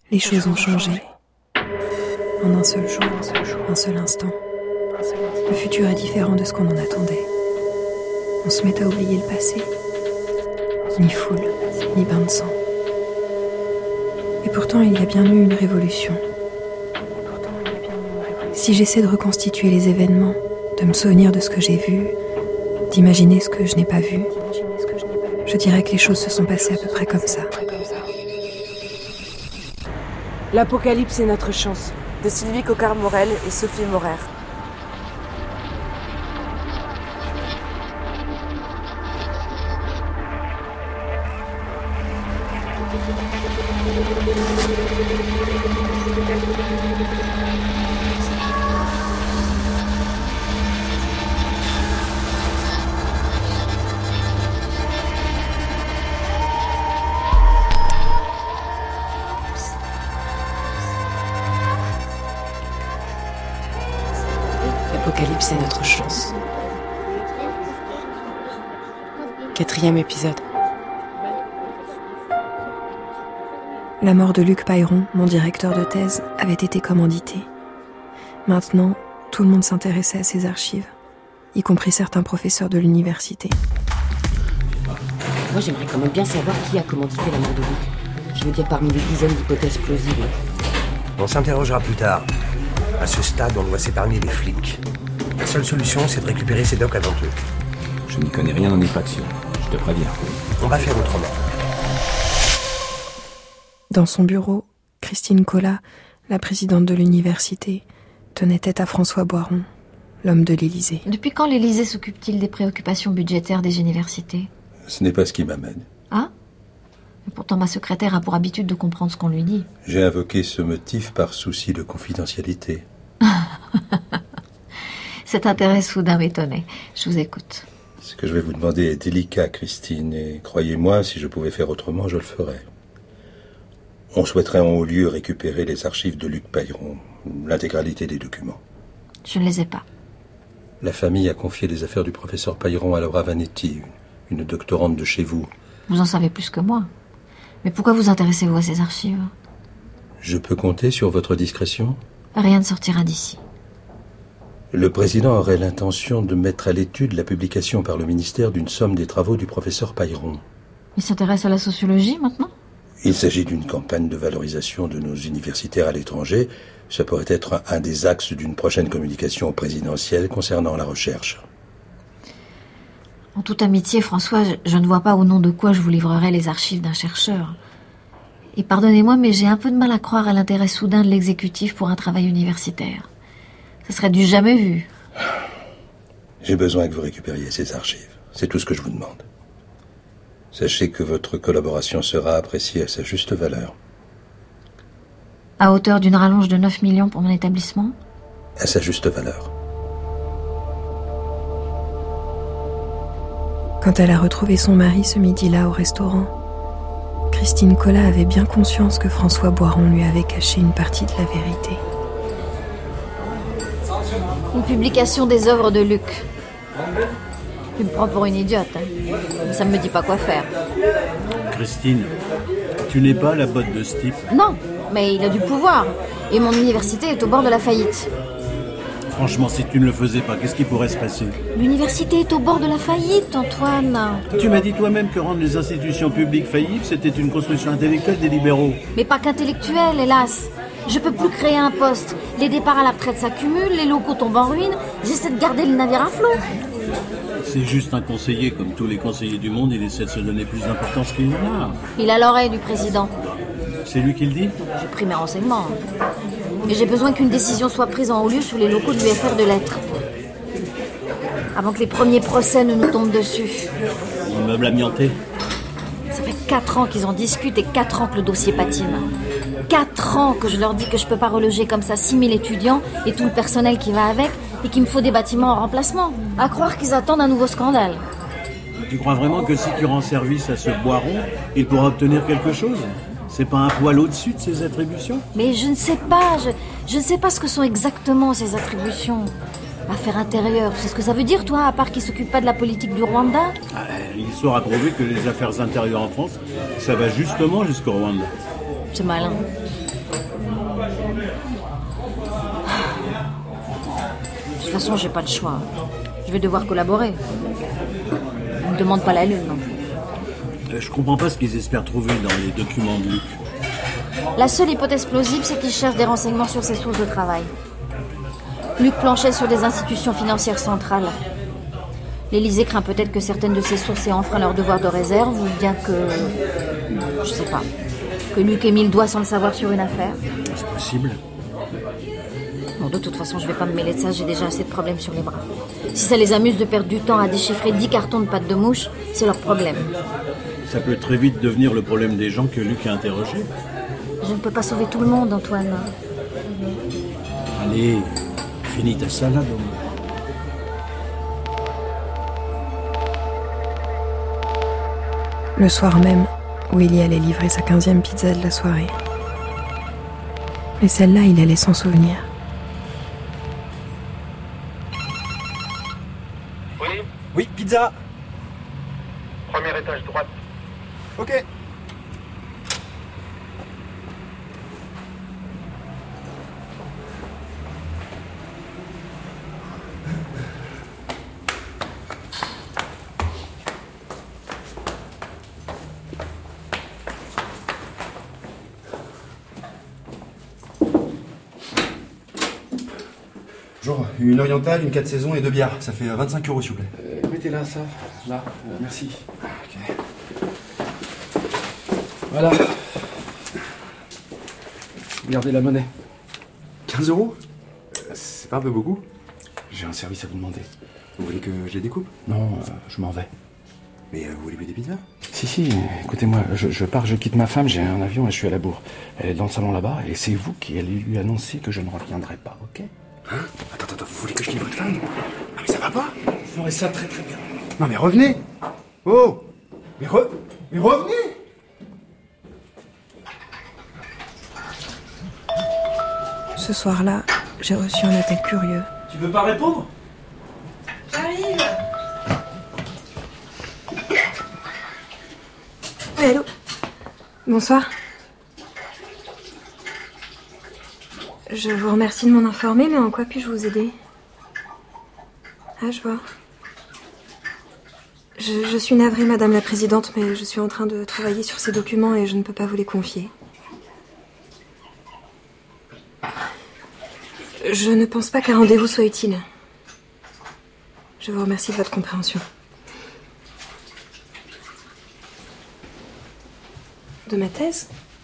Les choses ont changé. En un seul jour, un seul instant. Le futur est différent de ce qu'on en attendait. On se met à oublier le passé. Ni foule, ni bain de sang. Et pourtant, il y a bien eu une révolution. Si j'essaie de reconstituer les événements, de me souvenir de ce que j'ai vu, d'imaginer ce que je n'ai pas vu, je dirais que les choses se sont passées à peu près comme ça. L'apocalypse est notre chance, de Sylvie Coquart-Morel et Sophie Morer. L'apocalypse est notre chance. 4e épisode. La mort de Luc Peyron, mon directeur de thèse, avait été commanditée. Maintenant, tout le monde s'intéressait à ses archives, y compris certains professeurs de l'université. Moi, j'aimerais quand même bien savoir qui a commandité la mort de Luc. Je veux dire, parmi les dizaines d'hypothèses plausibles. On s'interrogera plus tard. À ce stade, on doit s'épargner les flics. La seule solution, c'est de récupérer ces docs avant eux. Je n'y connais rien en effraction, je te préviens. On va faire autrement. Dans son bureau, Christine Collat, la présidente de l'université, tenait tête à François Boiron, l'homme de l'Élysée. Depuis quand l'Élysée s'occupe-t-il des préoccupations budgétaires des universités ? Ce n'est pas ce qui m'amène. Ah ? Et pourtant, ma secrétaire a pour habitude de comprendre ce qu'on lui dit. J'ai invoqué ce motif par souci de confidentialité. Cet intérêt soudain m'étonnait. Je vous écoute. Ce que je vais vous demander est délicat, Christine, et croyez-moi, si je pouvais faire autrement, je le ferais. On souhaiterait en haut lieu récupérer les archives de Luc Peyron, l'intégralité des documents. Je ne les ai pas. La famille a confié les affaires du professeur Peyron à Laura Vanetti, une doctorante de chez vous. Vous en savez plus que moi. Mais pourquoi vous intéressez-vous à ces archives ? Je peux compter sur votre discrétion ? Rien ne sortira d'ici. Le président aurait l'intention de mettre à l'étude la publication par le ministère d'une somme des travaux du professeur Peyron. Il s'intéresse à la sociologie maintenant ? Il s'agit d'une campagne de valorisation de nos universitaires à l'étranger. Ça pourrait être un des axes d'une prochaine communication présidentielle concernant la recherche. En toute amitié, François, je ne vois pas au nom de quoi je vous livrerai les archives d'un chercheur. Et pardonnez-moi, mais j'ai un peu de mal à croire à l'intérêt soudain de l'exécutif pour un travail universitaire. Ce serait du jamais vu. J'ai besoin que vous récupériez ces archives. C'est tout ce que je vous demande. Sachez que votre collaboration sera appréciée à sa juste valeur. À hauteur d'une rallonge de 9 millions pour mon établissement ? À sa juste valeur. Quand elle a retrouvé son mari ce midi-là au restaurant, Christine Collat avait bien conscience que François Boiron lui avait caché une partie de la vérité. Une publication des œuvres de Luc. Tu me prends pour une idiote, hein. Mais ça ne me dit pas quoi faire. Christine, tu n'es pas la botte de ce type. Non, mais il a du pouvoir. Et mon université est au bord de la faillite. Franchement, si tu ne le faisais pas, qu'est-ce qui pourrait se passer ? L'université est au bord de la faillite, Antoine. Tu m'as dit toi-même que rendre les institutions publiques faillibles, c'était une construction intellectuelle des libéraux. Mais pas qu'intellectuelle, hélas. Je peux plus créer un poste. Les départs à la retraite s'accumulent, les locaux tombent en ruine. J'essaie de garder le navire à flot. C'est juste un conseiller, comme tous les conseillers du monde, il essaie de se donner plus d'importance qu'il en a. Il a l'oreille du président. C'est lui qui le dit ? J'ai pris mes renseignements. Mais j'ai besoin qu'une décision soit prise en haut lieu sur les locaux du FR de Lettres. Avant que les premiers procès ne nous tombent dessus. Immeuble amianté. Ça fait 4 ans qu'ils en discutent et 4 ans que le dossier patine. 4 ans que je leur dis que je peux pas reloger comme ça 6000 étudiants et tout le personnel qui va avec et qu'il me faut des bâtiments en remplacement. À croire qu'ils attendent un nouveau scandale. Tu crois vraiment que si tu rends service à ce Boiron, il pourra obtenir quelque chose ? C'est pas un poil au-dessus de ses attributions ? Mais je ne sais pas, je ne sais pas ce que sont exactement ses attributions. Affaires intérieures, tu sais ce que ça veut dire, toi, à part qu'il s'occupe pas de la politique du Rwanda ? L'histoire a prouvé que les affaires intérieures en France, ça va justement jusqu'au Rwanda. C'est malin. De toute façon, j'ai pas de choix. Je vais devoir collaborer. On ne demande pas la lune non plus. Je comprends pas ce qu'ils espèrent trouver dans les documents de Luc. La seule hypothèse plausible, c'est qu'ils cherchent des renseignements sur ses sources de travail. Luc planchait sur des institutions financières centrales. L'Élysée craint peut-être que certaines de ses sources aient enfreint leur devoir de réserve, ou bien que... je sais pas. Que Luc ait mis le doigt sans le savoir sur une affaire. C'est possible. Bon, de toute façon, je vais pas me mêler de ça, j'ai déjà assez de problèmes sur les bras. Si ça les amuse de perdre du temps à déchiffrer 10 cartons de pâte de mouche, c'est leur problème. Ça peut très vite devenir le problème des gens que Luc a interrogés. Je ne peux pas sauver tout le monde, Antoine. Allez, finis ta salade au moins. Le soir même, Willy allait livrer sa 15e pizza de la soirée. Mais celle-là, il allait s'en souvenir. Oui, pizza. Premier étage droite. Ok. Bonjour, une orientale, une 4 saisons et 2 bières. Ça fait 25 € s'il vous plaît. Mettez là, ça. Là, merci. Ok. Voilà. Regardez la monnaie. 15 €? C'est pas un peu beaucoup? J'ai un service à vous demander. Vous voulez que je les découpe? Non, je m'en vais. Mais vous voulez plus des pizzas? Si, écoutez-moi, je pars, je quitte ma femme, j'ai un avion et je suis à la bourre. Elle est dans le salon là-bas et c'est vous qui allez lui annoncer que je ne reviendrai pas, ok? Hein? Attends, vous voulez que je livre votre femme? Ah mais ça va pas? Vous ferez ça très très bien. Non mais revenez! Oh! Mais revenez! Ce soir-là, j'ai reçu un appel curieux. Tu veux pas répondre? J'arrive! Oui, allô? Bonsoir. Je vous remercie de m'en informer, mais en quoi puis-je vous aider? Ah, je vois. Je suis navrée, Madame la Présidente, mais je suis en train de travailler sur ces documents et je ne peux pas vous les confier. Je ne pense pas qu'un rendez-vous soit utile. Je vous remercie de votre compréhension. De ma thèse?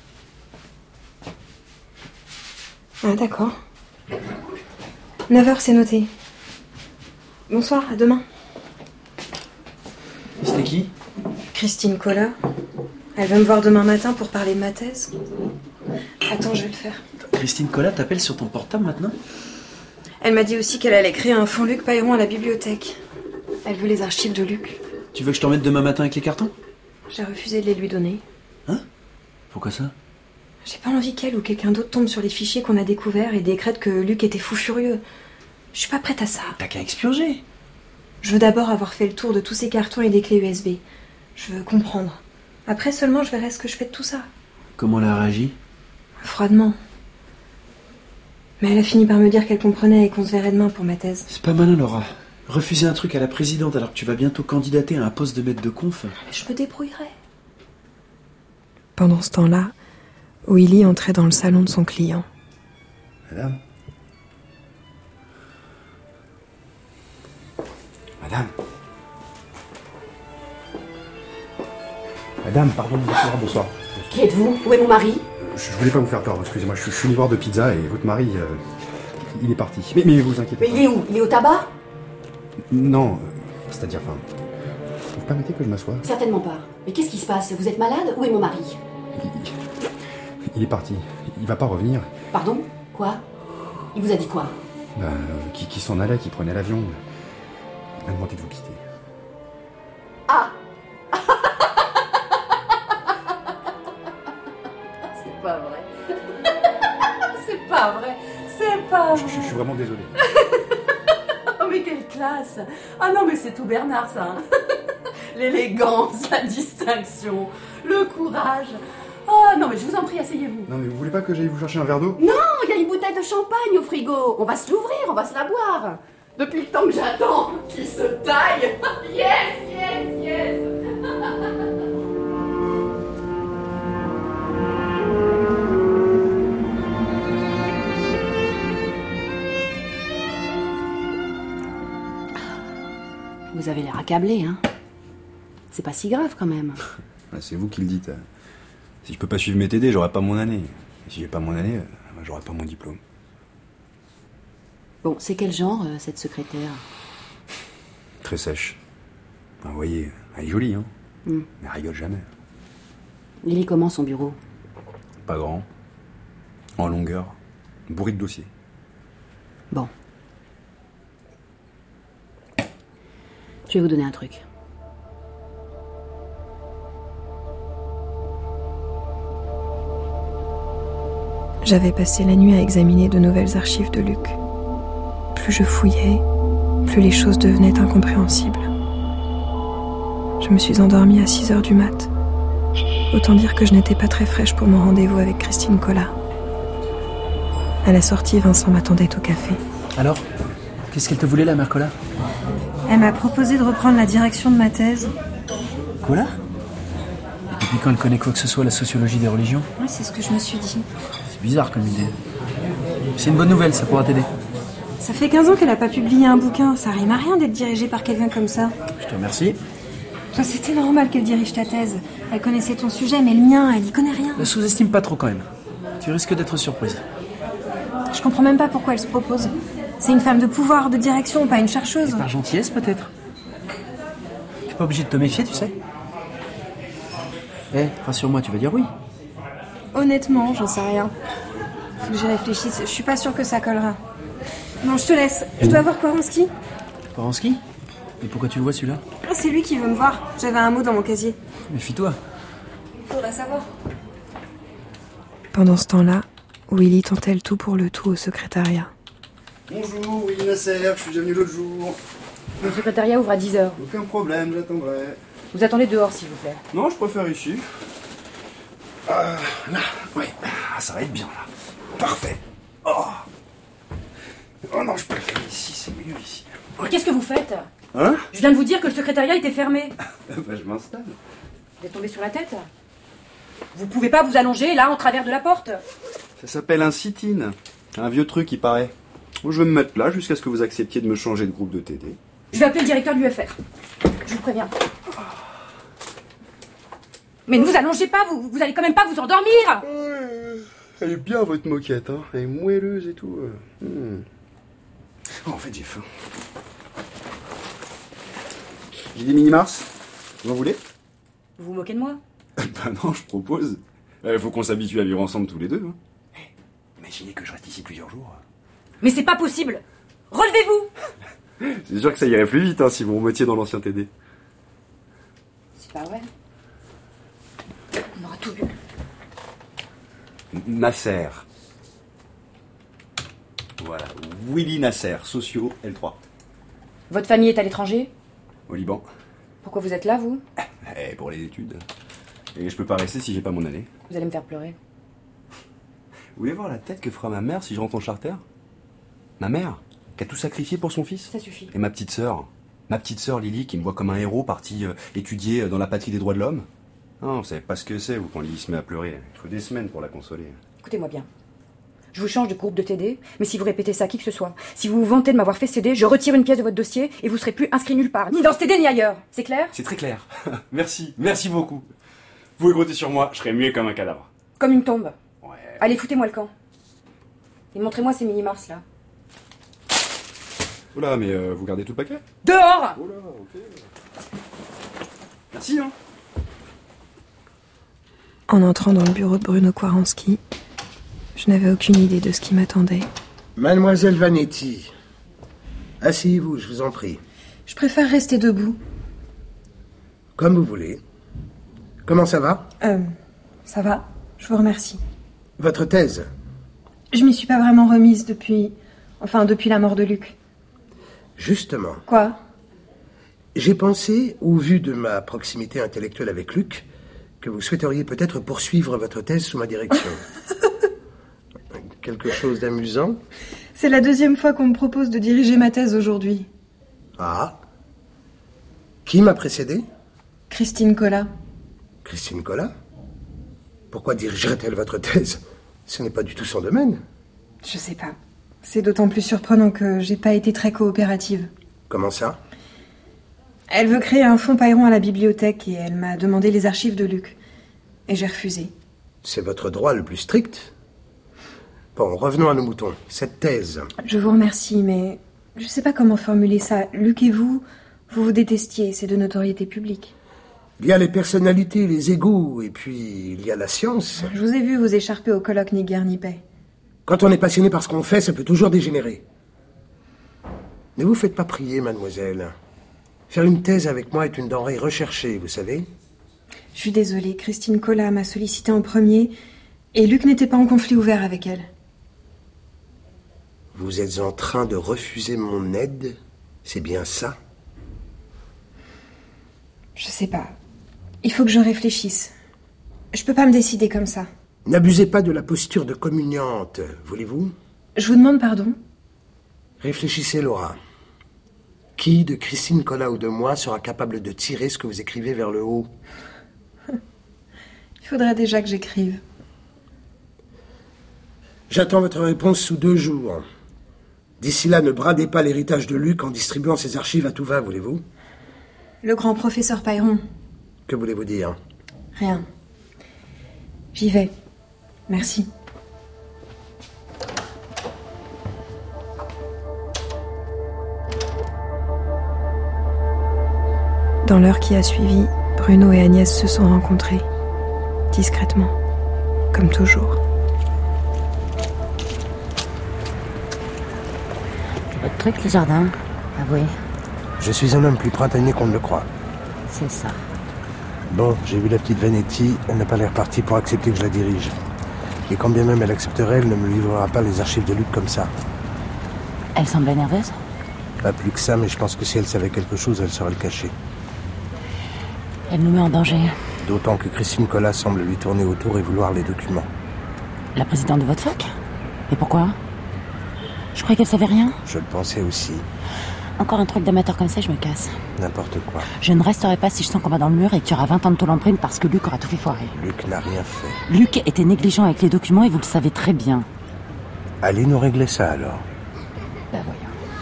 Ah, d'accord. 9h, c'est noté. Bonsoir, à demain. C'était qui? Christine Collat. Elle va me voir demain matin pour parler de ma thèse. Attends, je vais le faire. Christine Collat t'appelle sur ton portable maintenant? Elle m'a dit aussi qu'elle allait créer un fonds Luc Payron à la bibliothèque. Elle veut les archives de Luc. Tu veux que je t'emmène demain matin avec les cartons? J'ai refusé de les lui donner. Hein? Pourquoi ça? J'ai pas envie qu'elle ou quelqu'un d'autre tombe sur les fichiers qu'on a découverts et décrète que Luc était fou furieux. Je suis pas prête à ça. T'as qu'à expurger. Je veux d'abord avoir fait le tour de tous ces cartons et des clés USB. Je veux comprendre. Après seulement, je verrai ce que je fais de tout ça. Comment elle a réagi? Froidement. Mais elle a fini par me dire qu'elle comprenait et qu'on se verrait demain pour ma thèse. C'est pas malin, Laura. Refuser un truc à la présidente alors que tu vas bientôt candidater à un poste de maître de conf. Je me débrouillerai. Pendant ce temps-là, Willy entrait dans le salon de son client. Madame? Madame, pardon, bonsoir. Qui êtes-vous? Où est mon mari? Je voulais pas vous faire peur, excusez-moi, je suis livreur de pizza et votre mari, il est parti. Mais vous inquiétez pas. Mais il est où? Il est au tabac? Non, c'est-à-dire, vous permettez que je m'assoie? Certainement pas. Mais qu'est-ce qui se passe? Vous êtes malade? Où est mon mari? Il est parti. Il va pas revenir. Pardon? Quoi? Il vous a dit quoi? Qui s'en allait, qui prenait l'avion. Il m'a demandé de vous quitter. Ah! C'est pas vrai. C'est pas vrai. C'est pas vrai. Je suis vraiment désolé. Oh mais quelle classe! Ah non mais c'est tout Bernard ça. Hein. L'élégance, la distinction, le courage. Oh non mais je vous en prie, asseyez-vous. Non mais vous voulez pas que j'aille vous chercher un verre d'eau? Non, il y a champagne au frigo. On va se l'ouvrir, on va se la boire. Depuis le temps que j'attends qu'il se taille. Yes. Vous avez l'air accablé, hein? C'est pas si grave quand même. C'est vous qui le dites. Si je peux pas suivre mes TD, j'aurai pas mon année. Et si j'ai pas mon année, j'aurai pas mon diplôme. Bon, c'est quel genre, cette secrétaire? Très sèche. Enfin, vous voyez, elle est jolie, hein. Mais elle rigole jamais. Il est comment son bureau? Pas grand. En longueur. Bourré de dossiers. Bon. Je vais vous donner un truc. J'avais passé la nuit à examiner de nouvelles archives de Luc. Plus je fouillais, plus les choses devenaient incompréhensibles. Je me suis endormie à 6h du mat'. Autant dire que je n'étais pas très fraîche pour mon rendez-vous avec Christine Collat. À la sortie, Vincent m'attendait au café. Alors, qu'est-ce qu'elle te voulait, la mère Collat? Elle m'a proposé de reprendre la direction de ma thèse. Collat? Et depuis quand elle connaît quoi que ce soit la sociologie des religions? Oui, c'est ce que je me suis dit. C'est bizarre comme idée. C'est une bonne nouvelle, ça pourra t'aider. Ça fait 15 ans qu'elle n'a pas publié un bouquin. Ça rime à rien d'être dirigée par quelqu'un comme ça. Je te remercie. Toi, c'était normal qu'elle dirige ta thèse. Elle connaissait ton sujet, mais le mien, elle y connaît rien. Ne sous-estime pas trop quand même. Tu risques d'être surprise. Je comprends même pas pourquoi elle se propose. C'est une femme de pouvoir, de direction, pas une chercheuse. Par gentillesse, peut-être. T'es pas obligé de te méfier, tu sais. Rassure-moi, tu vas dire oui. Honnêtement, j'en sais rien. Faut que j'y réfléchisse. Je suis pas sûre que ça collera. Non, je te laisse. Je dois voir Koranski. Koranski? Et pourquoi tu le vois, celui-là? C'est lui qui veut me voir. J'avais un mot dans mon casier. Méfie-toi. Faudra savoir. Pendant ce temps-là, Willy tentait le tout pour le tout au secrétariat. Bonjour, Willy Nasser, je suis déjà venu l'autre jour. Le secrétariat ouvre à 10h. Aucun problème, j'attendrai. Vous attendez dehors, s'il vous plaît. Non, je préfère ici. Là, oui. Ça va être bien, là. Parfait. Oh non, je préfère ici, c'est mieux ici. Mais qu'est-ce que vous faites? Hein? Je viens de vous dire que le secrétariat était fermé. Je m'installe. Vous êtes tombé sur la tête? Vous pouvez pas vous allonger, là, en travers de la porte? Ça s'appelle un sit-in. Un vieux truc, il paraît. Je vais me mettre là jusqu'à ce que vous acceptiez de me changer de groupe de TD. Je vais appeler le directeur de l'UFR. Je vous préviens. Mais ne vous allongez pas, vous allez quand même pas vous endormir. Elle est bien, votre moquette, hein. Elle est moelleuse et tout. Oh, en fait, j'ai faim. J'ai des mini-mars. Vous en voulez? Vous vous moquez de moi? Bah non, je propose. Il faut qu'on s'habitue à vivre ensemble tous les deux. Hein. Imaginez que je reste ici plusieurs jours. Mais c'est pas possible. Relevez-vous. C'est sûr que ça irait plus vite hein, si vous remettiez dans l'ancien TD. C'est pas vrai. On aura tout vu. Nasser. Voilà. Willy Nasser, socio L3. Votre famille est à l'étranger? Au Liban. Pourquoi vous êtes là, vous? Pour les études. Et je peux pas rester si j'ai pas mon année. Vous allez me faire pleurer. Vous voulez voir la tête que fera ma mère si je rentre en charter? Ma mère, qui a tout sacrifié pour son fils. Ça suffit. Et ma petite sœur Lily, qui me voit comme un héros parti étudier dans la patrie des droits de l'homme. Non, vous savez pas ce que c'est, vous, quand Lily se met à pleurer. Il faut des semaines pour la consoler. Écoutez-moi bien. Je vous change de groupe de TD, mais si vous répétez ça à qui que ce soit, si vous vous vantez de m'avoir fait céder, je retire une pièce de votre dossier et vous serez plus inscrit nulle part, ni dans ce TD ni ailleurs. C'est clair? C'est très clair. Merci beaucoup. Vous pouvez compter sur moi, je serai muet comme un cadavre. Comme une tombe. Ouais. Allez, foutez-moi le camp. Et montrez-moi ces mini-mars, là. Oula, mais vous gardez tout le paquet? Dehors! Oula, ok. Merci, hein. En entrant dans le bureau de Bruno Koranski, je n'avais aucune idée de ce qui m'attendait. Mademoiselle Vanetti, asseyez-vous, je vous en prie. Je préfère rester debout. Comme vous voulez. Comment ça va? Ça va, je vous remercie. Votre thèse? Je m'y suis pas vraiment remise depuis la mort de Luc. Justement. Quoi? J'ai pensé, au vu de ma proximité intellectuelle avec Luc, que vous souhaiteriez peut-être poursuivre votre thèse sous ma direction. Quelque chose d'amusant? C'est la 2e fois qu'on me propose de diriger ma thèse aujourd'hui. Ah. Qui m'a précédé? Christine Collat. Christine Collat? Pourquoi dirigerait-elle votre thèse? Ce n'est pas du tout son domaine. Je sais pas. C'est d'autant plus surprenant que j'ai pas été très coopérative. Comment ça? Elle veut créer un fonds Payron à la bibliothèque et elle m'a demandé les archives de Luc. Et j'ai refusé. C'est votre droit le plus strict. Bon, revenons à nos moutons. Cette thèse... Je vous remercie, mais je sais pas comment formuler ça. Luc et vous vous détestiez, c'est de notoriété publique. Il y a les personnalités, les égos, et puis il y a la science. Je vous ai vu vous écharper au colloque ni guerre ni paix. Quand on est passionné par ce qu'on fait, ça peut toujours dégénérer. Ne vous faites pas prier, mademoiselle. Faire une thèse avec moi est une denrée recherchée, vous savez. Je suis désolée, Christine Collat m'a sollicité en premier, et Luc n'était pas en conflit ouvert avec elle. Vous êtes en train de refuser mon aide? C'est bien ça? Je sais pas. Il faut que je réfléchisse. Je peux pas me décider comme ça. N'abusez pas de la posture de communiante, voulez-vous? Je vous demande pardon. Réfléchissez, Laura. Qui, de Christine Collat ou de moi, sera capable de tirer ce que vous écrivez vers le haut? Il faudrait déjà que j'écrive. J'attends votre réponse sous 2 jours. D'ici là, ne bradez pas l'héritage de Luc en distribuant ses archives à tout va, voulez-vous? Le grand professeur Payron. Que voulez-vous dire? Rien. J'y vais. Merci. Dans l'heure qui a suivi, Bruno et Agnès se sont rencontrés. Discrètement. Comme toujours. C'est votre truc, le jardin? Avouez. Je suis un homme plus printanier qu'on ne le croit. C'est ça. Bon, j'ai vu la petite Vanetti, elle n'a pas l'air partie pour accepter que je la dirige. Et quand bien même elle accepterait, elle ne me livrera pas les archives de Luc comme ça. Elle semblait nerveuse? Pas plus que ça, mais je pense que si elle savait quelque chose, elle saurait le cacher. Elle nous met en danger. D'autant que Christine Collat semble lui tourner autour et vouloir les documents. La présidente de votre fac? Et pourquoi? Je croyais qu'elle savait rien. Je le pensais aussi. Encore un truc d'amateur comme ça, je me casse. N'importe quoi. Je ne resterai pas si je sens qu'on va dans le mur et qu'il y aura 20 ans de tôle en prime parce que Luc aura tout fait foirer. Luc n'a rien fait. Luc était négligent avec les documents et vous le savez très bien. Allez nous régler ça alors. Ben voyons.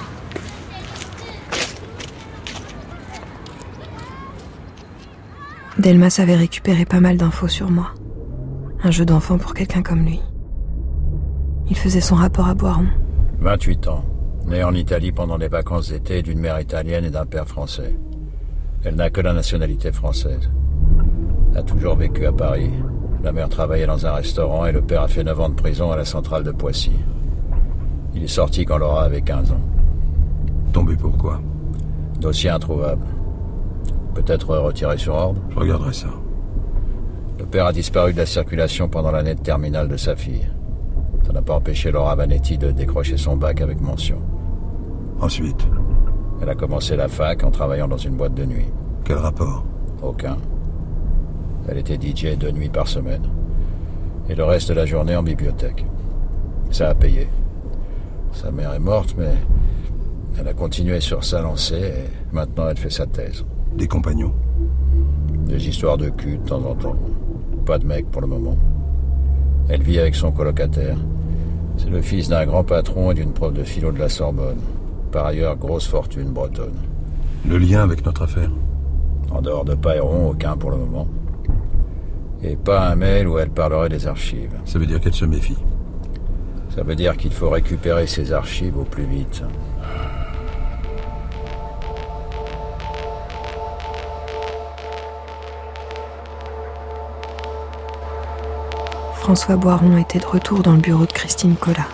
Delmas avait récupéré pas mal d'infos sur moi. Un jeu d'enfant pour quelqu'un comme lui. Il faisait son rapport à Boiron. 28 ans. Née en Italie pendant les vacances d'été d'une mère italienne et d'un père français. Elle n'a que la nationalité française. A toujours vécu à Paris. La mère travaillait dans un restaurant et le père a fait 9 ans de prison à la centrale de Poissy. Il est sorti quand Laura avait 15 ans. Tombé pourquoi? Dossier introuvable. Peut-être retiré sur ordre? Je regarderai ça. Le père a disparu de la circulation pendant l'année de terminale de sa fille. Ça n'a pas empêché Laura Vanetti de décrocher son bac avec mention. Ensuite? Elle a commencé la fac en travaillant dans une boîte de nuit. Quel rapport? Aucun. Elle était DJ 2 nuits par semaine. Et le reste de la journée en bibliothèque. Ça a payé. Sa mère est morte, mais elle a continué sur sa lancée et maintenant elle fait sa thèse. Des compagnons? Des histoires de cul de temps en temps. Pas de mec pour le moment. Elle vit avec son colocataire. C'est le fils d'un grand patron et d'une prof de philo de la Sorbonne. Par ailleurs, grosse fortune bretonne. Le lien avec notre affaire? En dehors de Payron, aucun pour le moment. Et pas un mail où elle parlerait des archives. Ça veut dire qu'elle se méfie? Ça veut dire qu'il faut récupérer ces archives au plus vite. François Boiron était de retour dans le bureau de Christine Collat.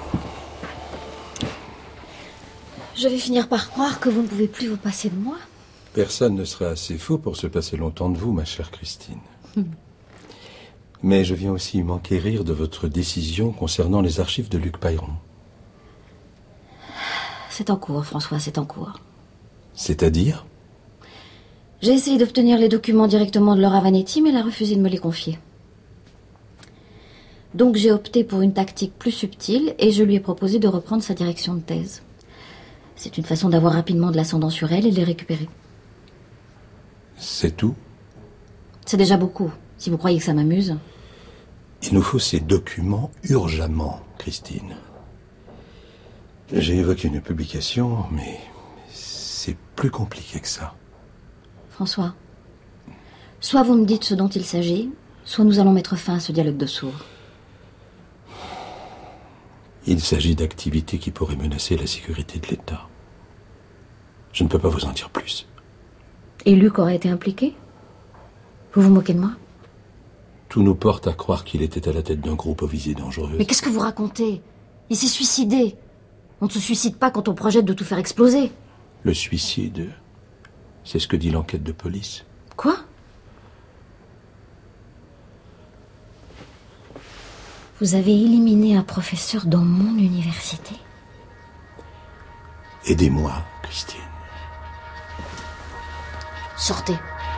Je vais finir par croire que vous ne pouvez plus vous passer de moi. Personne ne serait assez faux pour se passer longtemps de vous, ma chère Christine. Mais je viens aussi m'enquérir de votre décision concernant les archives de Luc Payron. C'est en cours, François, c'est en cours. C'est-à-dire? J'ai essayé d'obtenir les documents directement de Laura Vanetti, mais elle a refusé de me les confier. Donc j'ai opté pour une tactique plus subtile et je lui ai proposé de reprendre sa direction de thèse. C'est une façon d'avoir rapidement de l'ascendant sur elle et de les récupérer. C'est tout? C'est déjà beaucoup, si vous croyez que ça m'amuse. Il nous faut ces documents urgemment, Christine. J'ai évoqué une publication, mais c'est plus compliqué que ça. François, soit vous me dites ce dont il s'agit, soit nous allons mettre fin à ce dialogue de sourds. Il s'agit d'activités qui pourraient menacer la sécurité de l'État. Je ne peux pas vous en dire plus. Et Luc aurait été impliqué? Vous vous moquez de moi? Tout nous porte à croire qu'il était à la tête d'un groupe aux visées dangereuses. Mais qu'est-ce que vous racontez? Il s'est suicidé. On ne se suicide pas quand on projette de tout faire exploser. Le suicide, c'est ce que dit l'enquête de police. Quoi? Vous avez éliminé un professeur dans mon université? Aidez-moi, Christine. Sortez.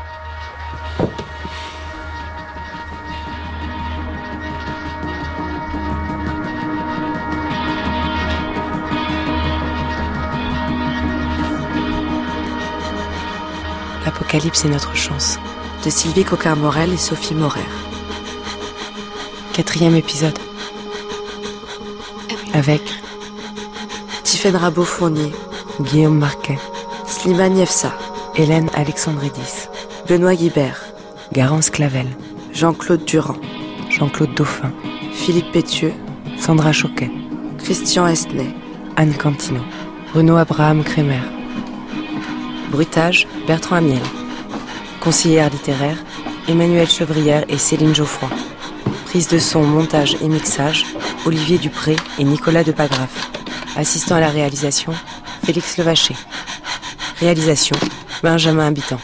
L'Apocalypse est notre chance, de Sylvie Coquart-Morel et Sophie Morer. 4e épisode. Avec Tiffaine Rabot-Fournier, Guillaume Marquet, Slimane Yefsa, Hélène Alexandridis, Benoît Guibert, Garance Clavel, Jean-Claude Durand, Jean-Claude Dauphin, Philippe Pétieux, Sandra Choquet, Christian Esnay, Anne Cantino, Bruno Abraham Kremer. Bruitage, Bertrand Amiel. Conseillère littéraire, Emmanuelle Chevrière et Céline Geoffroy. Prise de son, montage et mixage, Olivier Dupré et Nicolas Depagraf. Assistant à la réalisation, Félix Levaché. Réalisation, Benjamin Habitant.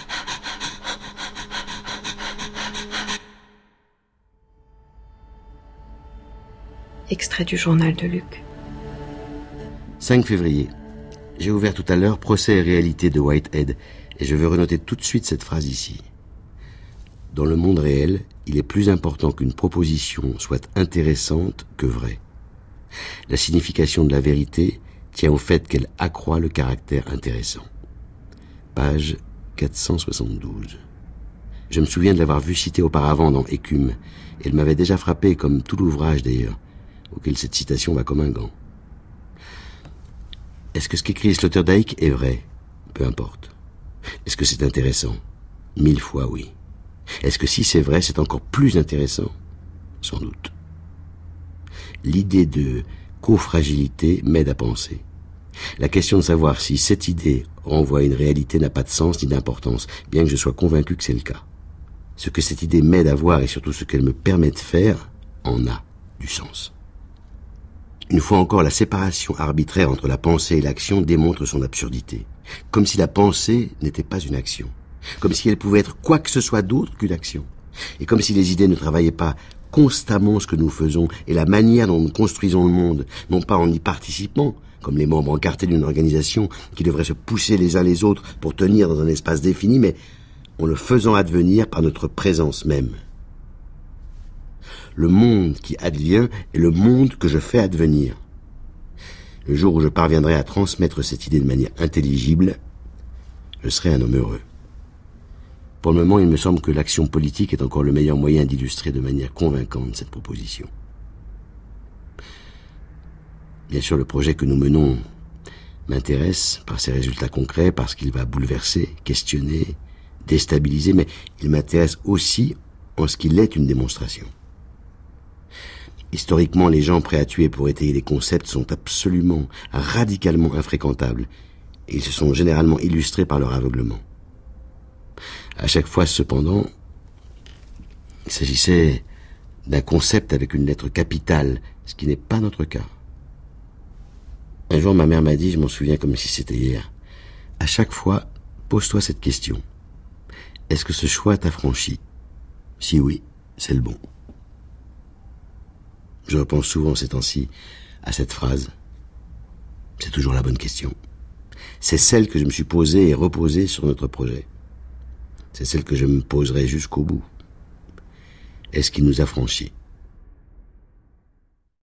Extrait du journal de Luc. 5 février. J'ai ouvert tout à l'heure Procès et réalité de Whitehead, et je veux renoter tout de suite cette phrase ici. Dans le monde réel, il est plus important qu'une proposition soit intéressante que vraie. La signification de la vérité tient au fait qu'elle accroît le caractère intéressant. Page 472. Je me souviens de l'avoir vu cité auparavant dans Écume. Elle m'avait déjà frappé, comme tout l'ouvrage d'ailleurs, auquel cette citation va comme un gant. Est-ce que ce qu'écrit Sloterdijk est vrai? Peu importe. Est-ce que c'est intéressant? 1000 fois oui. Est-ce que si c'est vrai, c'est encore plus intéressant? Sans doute. L'idée de cofragilité m'aide à penser. La question de savoir si cette idée renvoie à une réalité n'a pas de sens ni d'importance, bien que je sois convaincu que c'est le cas. Ce que cette idée m'aide à voir et surtout ce qu'elle me permet de faire en a du sens. Une fois encore, la séparation arbitraire entre la pensée et l'action démontre son absurdité. Comme si la pensée n'était pas une action. Comme si elle pouvait être quoi que ce soit d'autre qu'une action. Et comme si les idées ne travaillaient pas constamment ce que nous faisons et la manière dont nous construisons le monde, non pas en y participant, comme les membres encartés d'une organisation qui devraient se pousser les uns les autres pour tenir dans un espace défini, mais en le faisant advenir par notre présence même. Le monde qui advient est le monde que je fais advenir. Le jour où je parviendrai à transmettre cette idée de manière intelligible, je serai un homme heureux. Pour le moment, il me semble que l'action politique est encore le meilleur moyen d'illustrer de manière convaincante cette proposition. Bien sûr, le projet que nous menons m'intéresse par ses résultats concrets, parce qu'il va bouleverser, questionner, déstabiliser, mais il m'intéresse aussi en ce qu'il est une démonstration. Historiquement, les gens prêts à tuer pour étayer des concepts sont absolument, radicalement infréquentables, et ils se sont généralement illustrés par leur aveuglement. À chaque fois, cependant, il s'agissait d'un concept avec une lettre capitale, ce qui n'est pas notre cas. Un jour, ma mère m'a dit, je m'en souviens comme si c'était hier, à chaque fois, pose-toi cette question. Est-ce que ce choix t'a franchi? Si oui, c'est le bon. Je repense souvent ces temps-ci à cette phrase. C'est toujours la bonne question. C'est celle que je me suis posée et reposée sur notre projet. C'est celle que je me poserai jusqu'au bout. Est-ce qu'il nous a franchis ?